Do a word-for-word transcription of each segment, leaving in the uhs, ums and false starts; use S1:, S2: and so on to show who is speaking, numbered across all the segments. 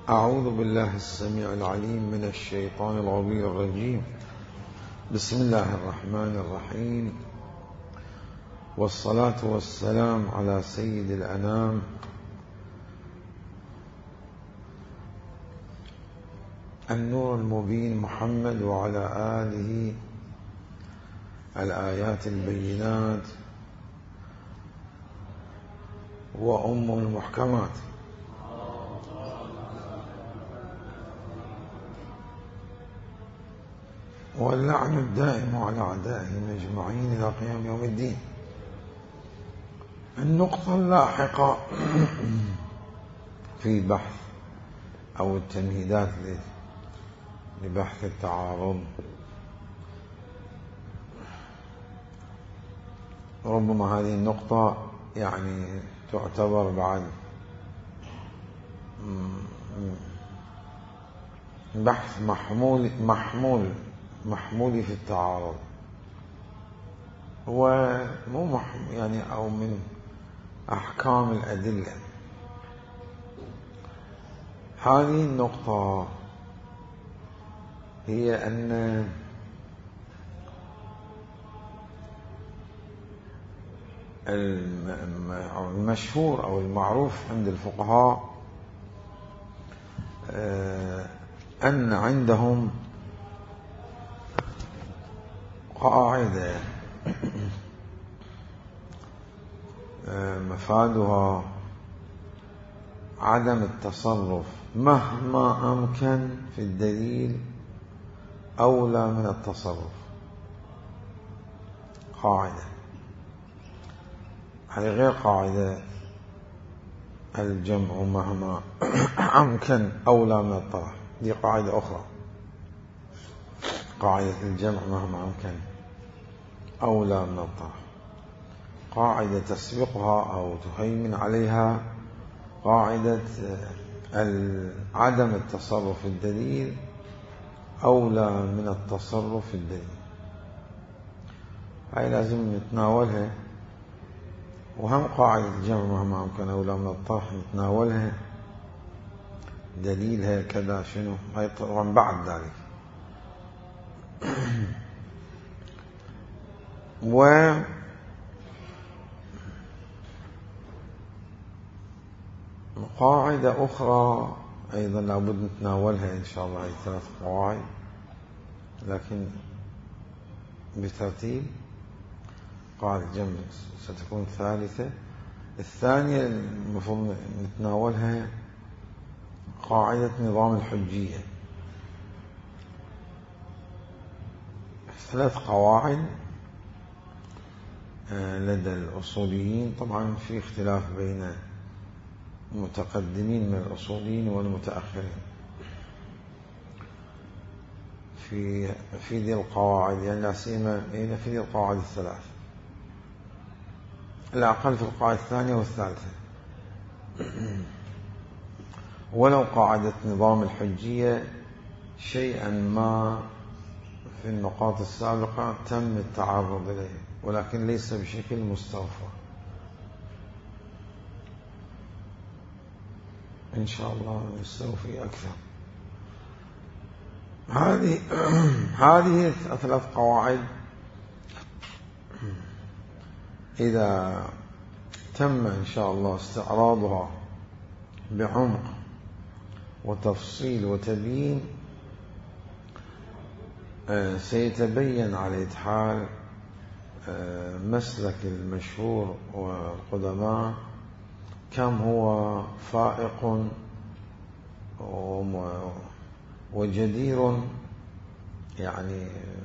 S1: أعوذ بالله السميع العليم من الشيطان الغوي الرجيم. بسم الله الرحمن الرحيم، والصلاة والسلام على سيد الأنام النور المبين محمد وعلى آله الآيات البينات وأم المحكمات، واللعن الدائم على أعدائهم أجمعين إلى قيام يوم الدين. النقطة اللاحقة في بحث أو التمهيدات لبحث التعارض، ربما هذه النقطة يعني تعتبر بعد بحث محمول محمول محمولي في التعارض، هو مو يعني أو من أحكام الأدلة. هذه النقطة هي أن المشهور أو المعروف عند الفقهاء أن عندهم قاعدة مفادها عدم التصرف مهما أمكن في الدليل أولى من التصرف. قاعدة هذه غير قاعدة الجمع مهما أمكن أولى من الطرح، دي قاعدة أخرى. قاعدة الجمع مهما أمكن أولى من الطرح، قاعدة تسبقها أو تهيمن عليها قاعدة عدم التصرف في الدليل أولى من التصرف في الدليل. هاي لازم نتناولها، وهم قاعدة الجمع مهما أمكن أولى من الطرح نتناولها، دليلها كذا شنو، هاي طبعا بعد ذلك. وقاعدة أخرى أيضا لابد نتناولها إن شاء الله، هي ثلاث قواعد لكن بترتيب. قاعدة الجمع ستكون ثالثة. الثانية المفروض نتناولها قاعدة نظام الحجية. ثلاث قواعد لدى الأصوليين، طبعا في اختلاف بين المتقدمين من الأصوليين والمتأخرين في في ذي القواعد، يعني لا سيما في ذي القواعد الثلاث، الأقل في القاعدة الثانية والثالثة. ولو قاعدة نظام الحجية شيئا ما في النقاط السابقة تم التعرض إليه، ولكن ليس بشكل مستوفى. إن شاء الله نستوفي أكثر. هذه هذه الثلاث قواعد إذا تم إن شاء الله استعراضها بعمق وتفصيل وتبيين، سيتبين على إتحال مسلك المشهور والقدماء كم هو فائق وجدير يعني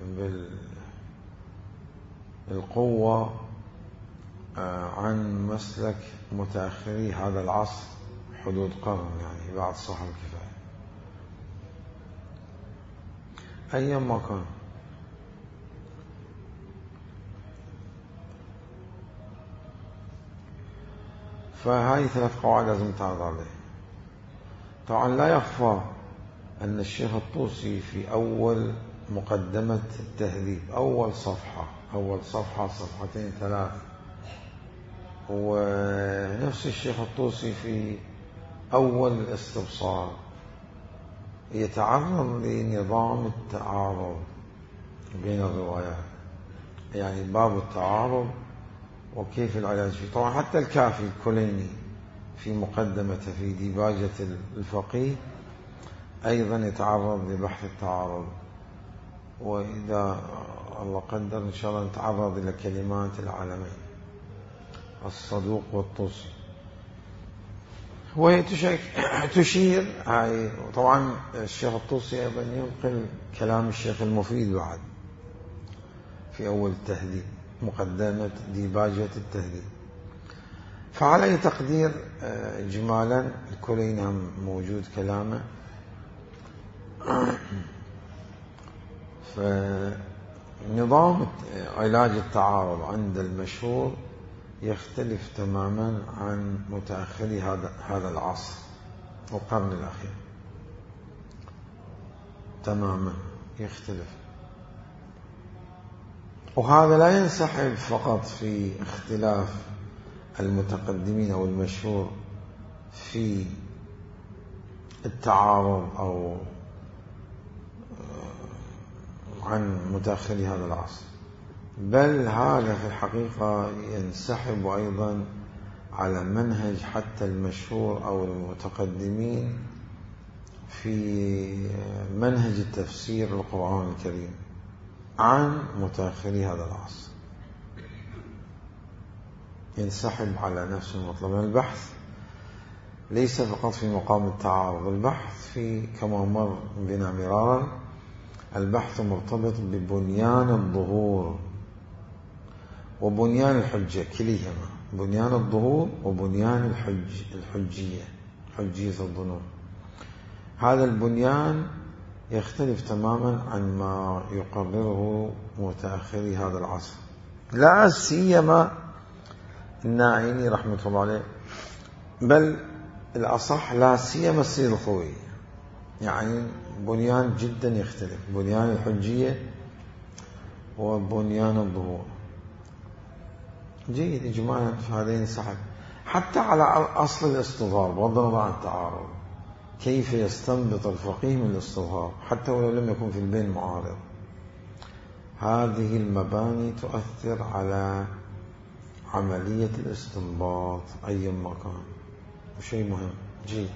S1: بالقوة عن مسلك متأخري هذا العصر حدود قرن، يعني بعد صاحب الكفاية أيام كان. فهذه ثلاث قواعد لازم تعرض عليه. طبعا لا يخفى أن الشيخ الطوسي في أول مقدمة التهذيب، أول صفحة أول صفحة صفحتين ثلاث، ونفس الشيخ الطوسي في أول الاستبصار يتعرض لنظام التعارض بين الروايات، يعني باب التعارض وكيف العلاج فيه. طبعا حتى الكافي الكليني في مقدمته في ديباجة الفقيه أيضا يتعرض لبحث التعارض، وإذا الله قدر إن شاء الله نتعرض إلى كلمات العالمين الصدوق والطوسي. وهي تشير هاي طبعا الشيخ الطوسي أيضا ينقل كلام الشيخ المفيد بعد في أول التهذيب، مقدمة ديباجة التهذيب. فعلى أي تقدير إجمالا الكليني موجود كلامه. فنظام علاج التعارض عند المشهور يختلف تماما عن متأخري هذا هذا العصر والقرن الأخير، تماما يختلف. وهذا لا ينسحب فقط في اختلاف المتقدمين أو المشهور في التعارض أو عن متأخري هذا العصر، بل هذا في الحقيقة ينسحب أيضا على منهج حتى المشهور أو المتقدمين في منهج التفسير القرآن الكريم عن متأخري هذا العصر، ينسحب على نفس المطلب. البحث ليس فقط في مقام التعارض، البحث في كما مر بنا مرارا البحث مرتبط ببنيان الظهور وبنيان الحجة، كليهما بنيان الظهور وبنيان الحج الحجية حجية الظنون. هذا البنيان يختلف تماما عن ما يقرره متأخري هذا العصر، لا سيما الناعيني رحمة الله عليه، بل الأصح لا سيما السيد الخوئي. يعني بنيان جدا يختلف، بنيان الحجية وبنيان الظهور. جيد إجمالا فهذين سحب حتى على أصل الاستظهار بغض النظر عن التعارض، كيف يستنبط الفقيه من الاستظهار حتى ولو لم يكن في البين معارض. هذه المباني تؤثر على عملية الاستنباط أيما كان، وشيء مهم. جيد،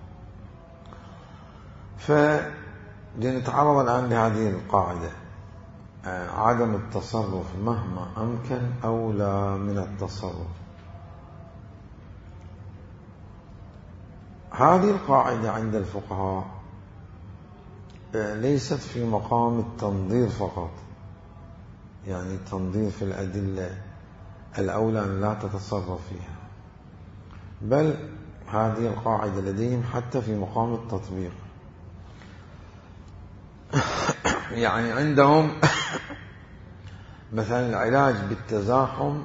S1: فلنتعرض الآن لهذه القاعدة: عدم التصرف مهما أمكن أولى من التصرف. هذه القاعدة عند الفقهاء ليست في مقام التنظير فقط، يعني التنظير في الأدلة الأولى أن لا تتصرف فيها، بل هذه القاعدة لديهم حتى في مقام التطبيق. يعني عندهم مثلا العلاج بالتزاحم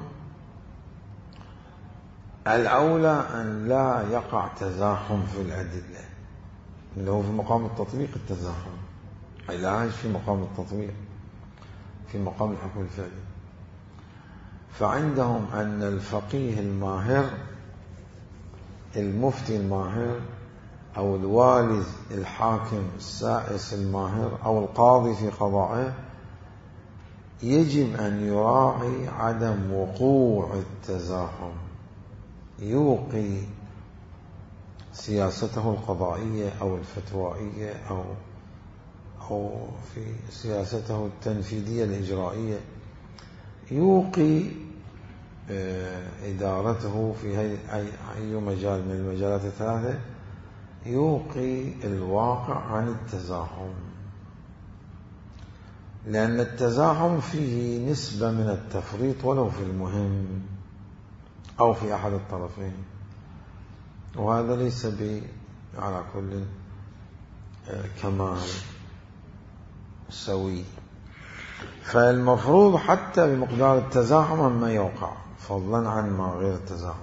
S1: الأولى أن لا يقع تزاحم في الأدلة، اللي هو في مقام التطبيق. التزاحم علاج في مقام التطبيق في مقام الحكم الفعلي. فعندهم أن الفقيه الماهر، المفتي الماهر، أو الوالي الحاكم السائس الماهر، أو القاضي في قضائه، يجب أن يراعي عدم وقوع التزاحم، يوقي سياسته القضائية أو الفتوائية أو أو في سياسته التنفيذية الإجرائية، يوقي إدارته في أي مجال من المجالات الثلاثة، يوقي الواقع عن التزاحم، لأن التزاحم فيه نسبة من التفريط ولو في المهم أو في أحد الطرفين، وهذا ليس ب على كل كمال سوي. فالمفروض حتى بمقدار التزاحم ما يوقع، فضلا عن ما غير التزاحم.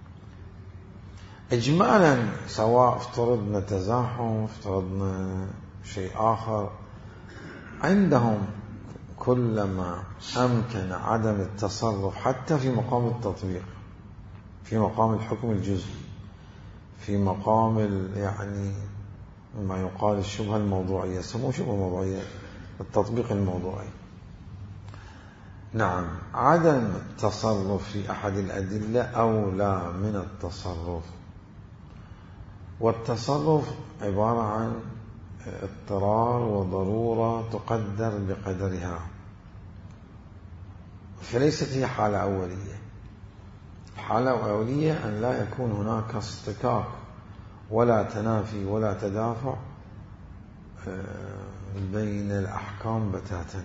S1: إجمالا سواء افترضنا تزاحم افترضنا شيء آخر، عندهم كلما أمكن عدم التصرف حتى في مقام التطبيق، في مقام الحكم الجزئي، في مقام يعني ما يقال الشبهة الموضوعية، سموه شبهة موضوعية، التطبيق الموضوعي. نعم، عدم التصرف في أحد الأدلة أولى من التصرف، والتصرف عبارة عن اضطرار وضرورة تقدر بقدرها، فليست هي حالة أولية. الحالة الأولية أن لا يكون هناك اصطكاك ولا تنافي ولا تدافع بين الأحكام بتاتا.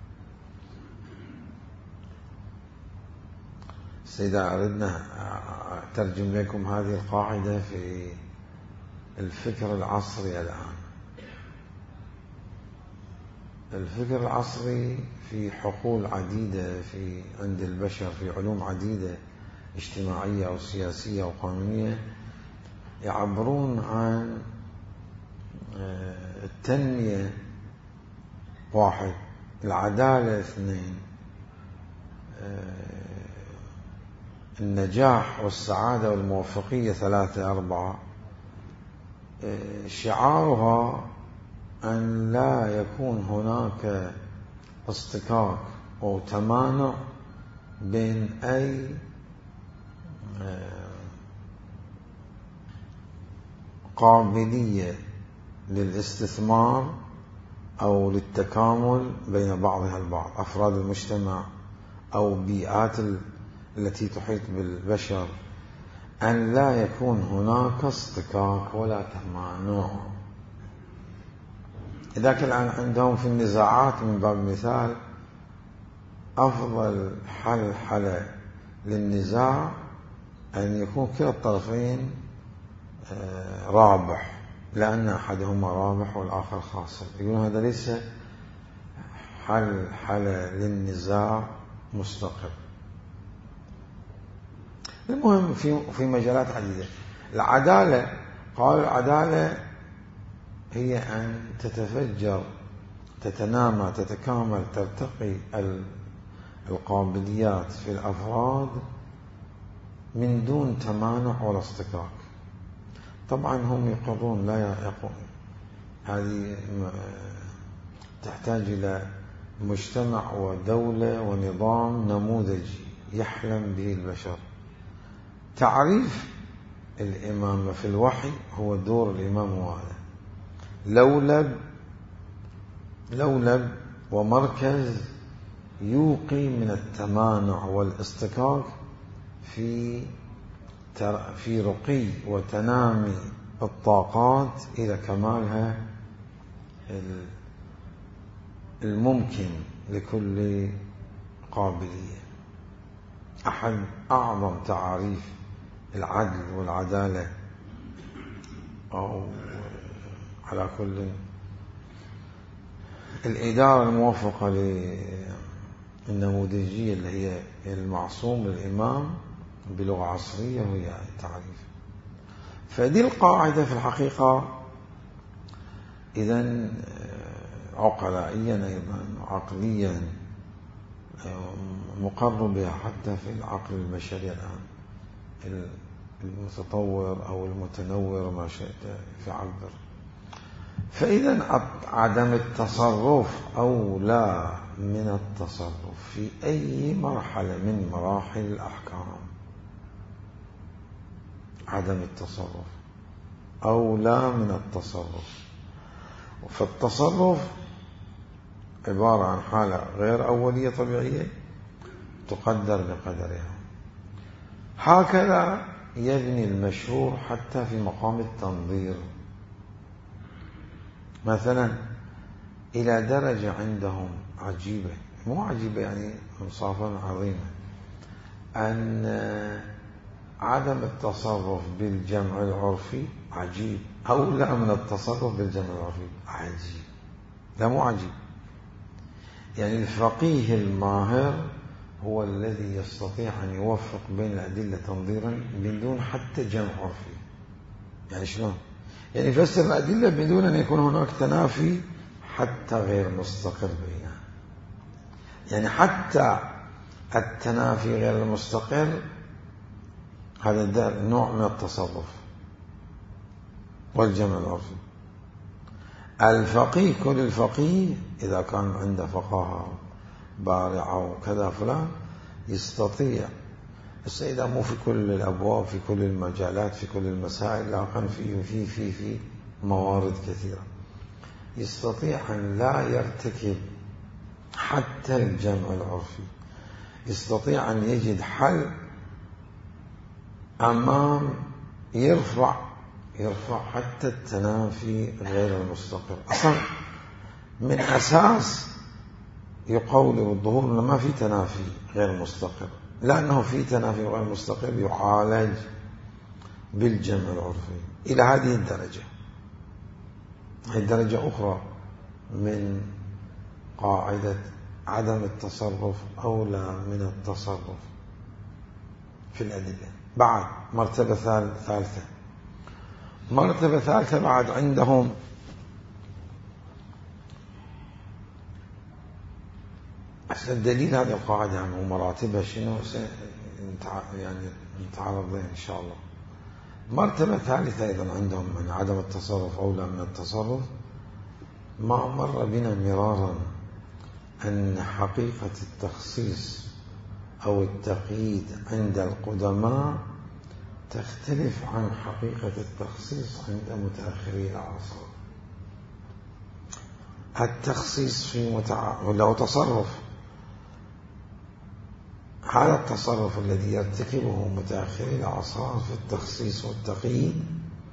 S1: سيدة أردنا أترجم لكم هذه القاعدة في الفكر العصري الآن. الفكر العصري في حقول عديدة في عند البشر، في علوم عديدة اجتماعية أو سياسية أو قانونية، يعبرون عن التنمية واحد، العدالة اثنين، النجاح والسعادة والموفقية ثلاثة أربعة. شعارها أن لا يكون هناك اصطكاك أو تمانع بين أي قابلية للاستثمار أو للتكامل بين بعضها البعض، أفراد المجتمع أو بيئات التي تحيط بالبشر، أن لا يكون هناك اصطكاك ولا تمانع. إذا كان عندهم في النزاعات من باب المثال أفضل حل حل للنزاع أن يكون كلا الطرفين رابح، لأن أحدهما رابح والآخر خاسر. يقولون هذا ليس حل حل للنزاع مستقر. المهم في في مجالات عديدة. العدالة، قال العدالة هي أن تتفجر، تتنامى، تتكامل، ترتقي القابليات في الأفراد من دون تمانع ولا اصطكاك. طبعا هم يقرون لا يقوم، هذه تحتاج إلى مجتمع ودولة ونظام نموذجي يحلم به البشر. تعريف الإمامة في الوحي هو دور الإمام هذا، لولب لولب ومركز يوقي من التمانع والاصطكاك في في رقي وتنامي الطاقات إلى كمالها الممكن لكل قابلية. أحد أعظم تعاريف العدل والعدالة، أو على كل الإدارة الموافقة للنموذجية اللي هي المعصوم للإمام بلغة عصرية، وهي التعريف. فدي القاعدة في الحقيقة إذن عقلائيا أيضا عقليا مقر بها حتى في العقل البشري الآن، المتطور أو المتنور ما شئت فعبر. فإذا عدم التصرف أولى من التصرف في أي مرحلة من مراحل الأحكام. عدم التصرف أولى من التصرف. فالتصرف عبارة عن حالة غير أولية طبيعية تقدر بقدرها. هكذا يبني المشهور حتى في مقام التنظير. مثلا إلى درجة عندهم عجيبة، مو عجيبة يعني انصافا عظيمة، أن عدم التصرف بالجمع العرفي عجيب أولى من التصرف بالجمع العرفي. عجيب، لا مو عجيب. يعني الفقيه الماهر هو الذي يستطيع أن يوفق بين الأدلة تنظيرا بدون حتى جمع عرفي. يعني شلون؟ يعني يفسر الأدلة بدون أن يكون هناك تنافي حتى غير مستقر بينها. يعني حتى التنافي غير المستقر هذا نوع من التصرف والجمع العرفي. الفقيه كل الفقيه إذا كان عنده فقاهة بارعة وكذا فلان يستطيع، بس إذا مو في كل الأبواب في كل المجالات في كل المسائل، لكن في في في في موارد كثيرة، يستطيع أن لا يرتكب حتى الجمع العرفي، يستطيع أن يجد حل أمام يرفع يرفع حتى التنافي غير المستقر. أصلا من أساس يقول الظهور أنه ما في تنافي غير مستقر، لأنه في تنافي غير مستقر يعالج بالجمع العرفي إلى هذه الدرجة. هذه درجة أخرى من قاعدة عدم التصرف أولى من التصرف في الأدلة. بعد مرتبة ثالثة مرتبة ثالثة بعد عندهم الدليل هذه القاعدة يعني ومراتبها شنو يعني نتعرض لها إن شاء الله. مرتبة ثالثة أيضا عندهم من عدم التصرف أولى من التصرف. ما مر بنا مرارا أن حقيقة التخصيص أو التقييد عند القدماء تختلف عن حقيقة التخصيص عند متأخري العصر. التخصيص في متع... لو تصرف، هذا التصرف الذي يرتكبه متأخري العصر في التخصيص والتقييد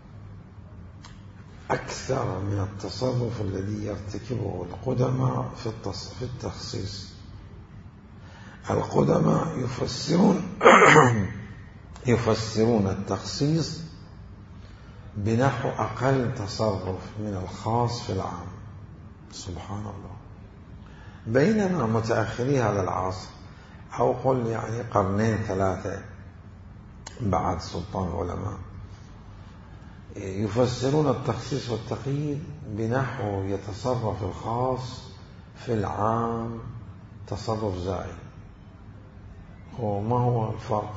S1: أكثر من التصرف الذي يرتكبه القدماء في في التخصيص. القدماء يفسرون يفسرون التخصيص بنحو أقل تصرف من الخاص في العام، سبحان الله. بينما متأخري هذا العصر أو قل يعني قرنين ثلاثة بعد سلطان العلماء يفسرون التخصيص والتقييد بنحو يتصرف الخاص في العام تصرف زائد. وما هو الفرق؟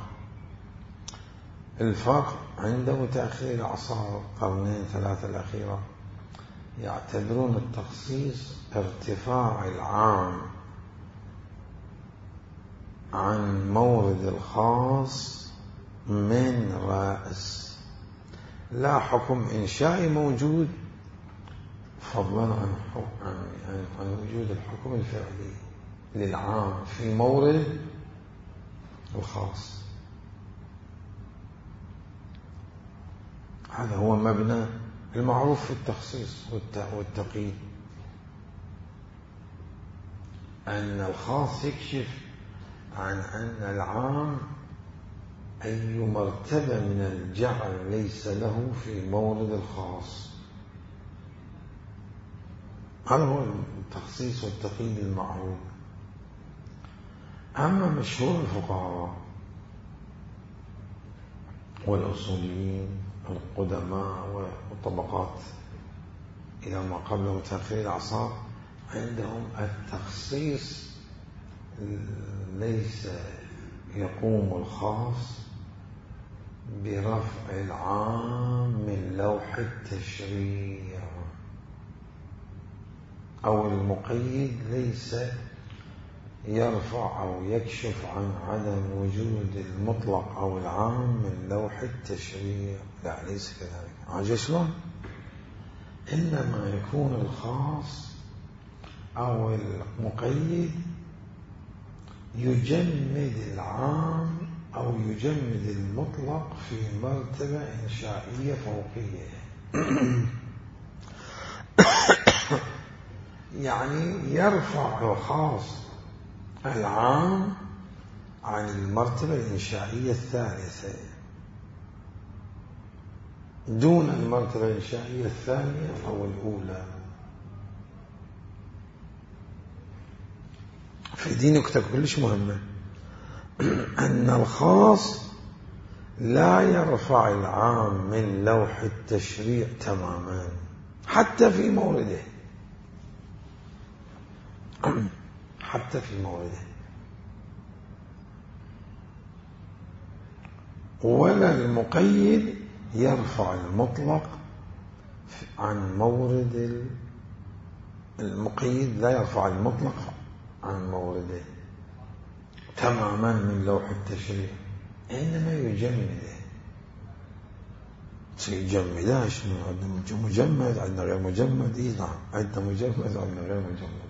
S1: الفرق عند متأخري العصر قرنين ثلاثة الأخيرة يعتبرون التخصيص ارتفاع العام عن مورد الخاص من رأس، لا حكم إنشائي موجود فضلا عن عن عن وجود الحكم الفعلي للعام في مورد الخاص. هذا هو مبنى المعروف في التخصيص والتقييد، أن الخاص يكشف عن أن العام أي مرتبة من الجعل ليس له في مورد الخاص. هذا هو التخصيص والتقييد المعروف. أما مشهور الفقهاء والأصوليين القدماء والطبقات إلى ما قبل متأخري العصر عندهم التخصيص ليس يقوم الخاص برفع العام من لوح التشريع، أو المقيد ليس يرفع أو يكشف عن عدم وجود المطلق أو العام من لوح التشريع. لا، ليس كذلك. عاجز شلون؟ إنما يكون الخاص أو المقيد يجمد العام أو يجمد المطلق في مرتبة إنشائية فوقية. يعني يرفع الخاص العام عن المرتبة الإنشائية الثالثة دون المرتبة الإنشائية الثانية أو الأولى. في دي نكتة كلش مهمة، أن الخاص لا يرفع العام من لوح التشريع تماما حتى في مورده، حتى في مورده، ولا المقيد يرفع المطلق عن مورد المقيد لا يرفع المطلق عن مورده تماما من لوح التشريع، إنما يجمده. يجمده شنو؟ عندنا مجمد، عندنا غير مجمد. إيه نعم، عندنا مجمد وعندنا غير مجمد.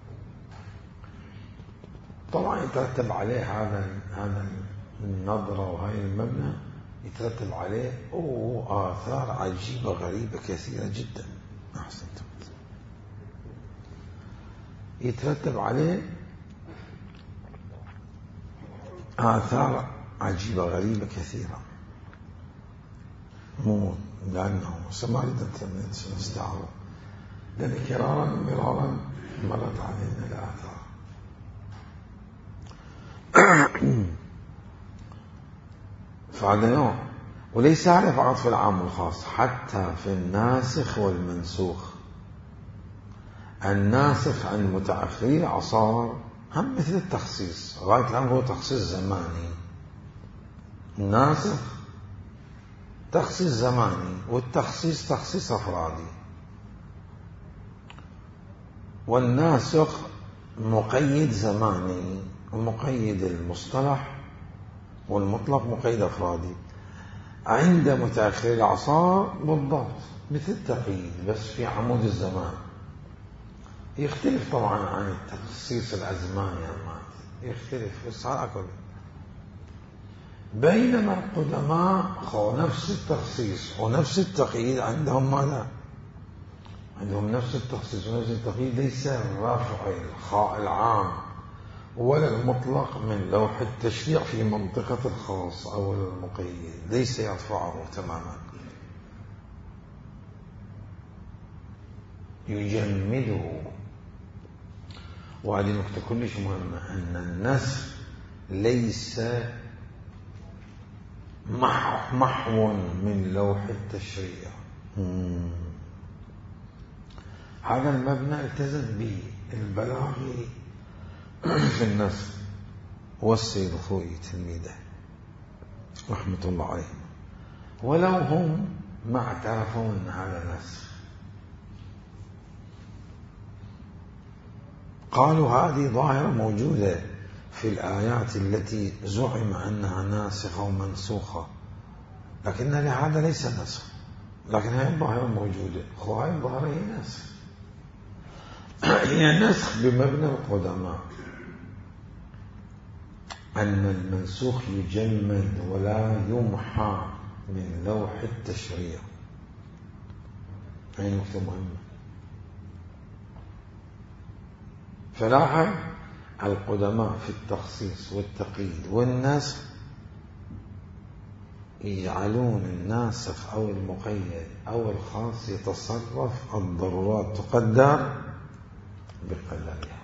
S1: طبعا يترتب عليه هذا هذا النظرة وهاي المبنى، يترتب عليه أوه آثار عجيبة غريبة كثيرة جدا. أحسنت. يترتب عليه آثار عجيبة غريبة كثيرة، مو لأنه سماردا نستعرض، لأن كرارا مرارا مرت علينا الآثار. فهذا نوع، وليس هذا فقط في العام والخاص، حتى في الناسخ والمنسوخ. الناسخ عن المتأخرين الأعصار هم مثل التخصيص، غاية الأمر هو تخصيص زماني. الناسخ تخصيص زماني، والتخصيص تخصيص أفرادي. والناسخ مقيد زماني ومقيد المصطلح، والمطلق مقيد أفرادي. عند متأخر الأعصار بالضبط مثل التقييد، بس في عمود الزمان. يختلف طبعا عن التخصيص الأزماني، يعني يختلف بس على أكل. بينما القدماء خو نفس التخصيص ونفس التقييد عندهم ماذا؟ عندهم نفس التخصيص ونفس التقييد، ليس رفع الخاء العام ولا المطلق من لوح التشريع في منطقة الخاص أو المقيد، ليس يرفعه تماما، يجمده. وهذه نقطة كلش مهمة، أن النسخ ليس محو من لوح التشريع. هذا المبنى التزم به البلاغي في النسخ، والسيد الخوئي تلميذه رحمة الله عليه، ولو هم ما اعترفوا أن هذا نسخ، قالوا هذه ظاهرة موجودة في الآيات التي زعم أنها ناسخة ومنسوخة، لكن هذا ليس نسخ، لكن هذه الظاهرة موجودة. هذه الظاهرة هي نسخ، هي نسخ بمبنى القدماء، أن المنسوخ يجمد ولا يمحى من لوح التشريع. هذه نقطة مهمة. فلاحظ القدماء في التخصيص والتقييد والنسخ يجعلون الناسخ أو المقيد أو الخاص يتصرف، الضرورات تقدر بقدرها.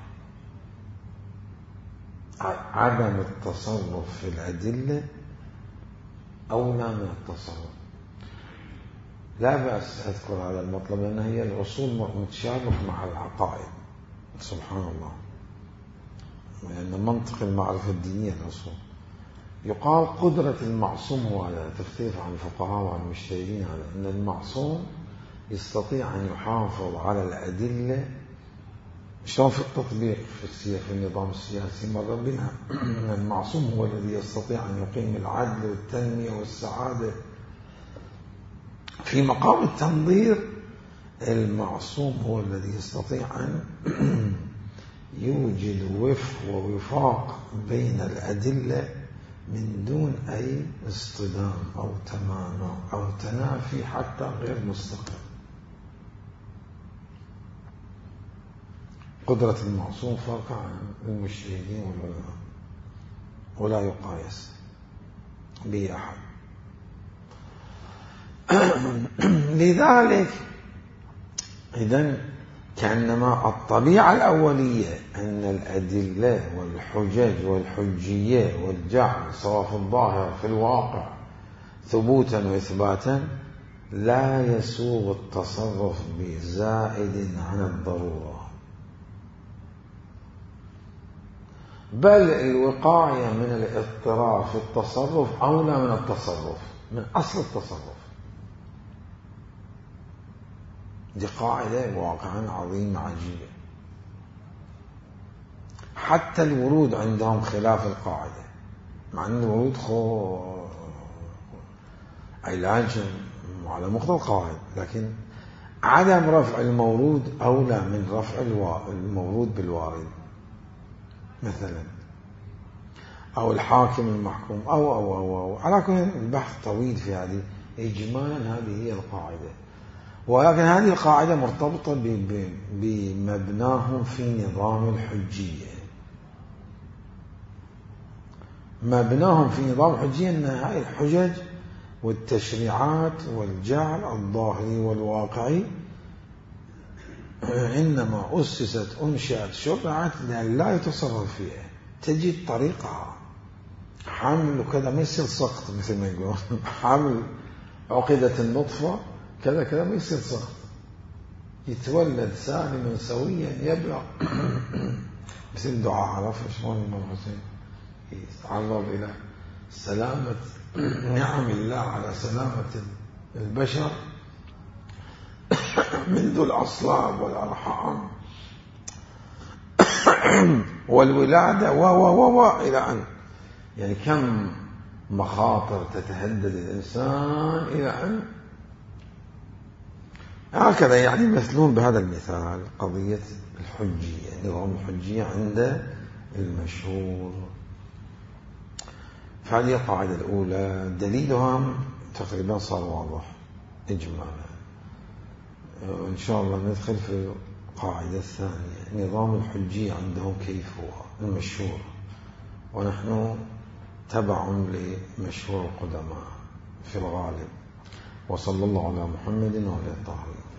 S1: عدم التصرف في الأدلة أولى من التصرف. لا بأس أذكر هذا المطلب، لأن هي الأصول متشابك مع العقائد، سبحان الله، لأن منطق المعرفة الدينية الأصول. يقال قدرة المعصوم هو هذا، تختلف عن الفقهاء وعن المجتهدين، على أن المعصوم يستطيع أن يحافظ على الأدلة. شلون في التطبيق في في النظام السياسي مر بنا أن المعصوم هو الذي يستطيع أن يقيم العدل والتنمية والسعادة. في مقام التنظير المعصوم هو الذي يستطيع أن يوجد وفق ووفاق بين الأدلة من دون أي اصطدام أو تمانع أو تنافي حتى غير مستقر. قدرة المعصوم فرق عن المجتهدين والعلماء، ولا يقايس به أحد. لذلك إذن كأنما الطبيعة الأولية أن الأدلة والحجج والحجية والجعل سواء في الظاهر في الواقع ثبوتا وإثباتا لا يسوغ التصرف بزائد عن الضرورة، بل الوقاية من الاضطرار في التصرف أولى من التصرف، من أصل التصرف. دي قاعدة واقعا عظيمة عجيبة. حتى الورود عندهم خلاف القاعدة، مع أن الورود خو علاج على مقتضى القواعد، لكن عدم رفع المورود أولى من رفع المورود بالوارد مثلا، أو الحاكم المحكوم أو أو أو, أو. على كل البحث طويل في هذه. إجمالا هذه هي القاعدة، ولكن هذه القاعدة مرتبطة بمبناهم في نظام الحجية. مبناهم في نظام الحجية أن هذه الحجج والتشريعات والجعل الظاهري والواقعي إنما أسست أنشأت شرعت لأن لا يتصرف فيها، تجد طريقها. حمل كذا ما يصير سقط مثل ما يقول، حمل عقدة النطفة كذا كذا ما يصير سقط، يتولد سالما سويا يبلغ مثل دعاء عرفة شلون الإمام الحسين يتعرض إلى سلامة نعم الله على سلامة البشر منذ الأصلاب والأرحام والولادة و و و إلى أن يعني كم مخاطر تتهدد الإنسان إلى أن هكذا يعني يمثلون بهذا المثال قضية الحجية، نظام الحجية عند المشهور. فهذه القاعدة الأولى دليلها تقريبا صار واضح إجمالا. إن شاء الله ندخل في القاعدة الثانية، نظام الحجية عندهم كيف هو المشهور، ونحن تبع لمشهور القدماء في الغالب. وصلى الله على محمد وعلى الطاهرين.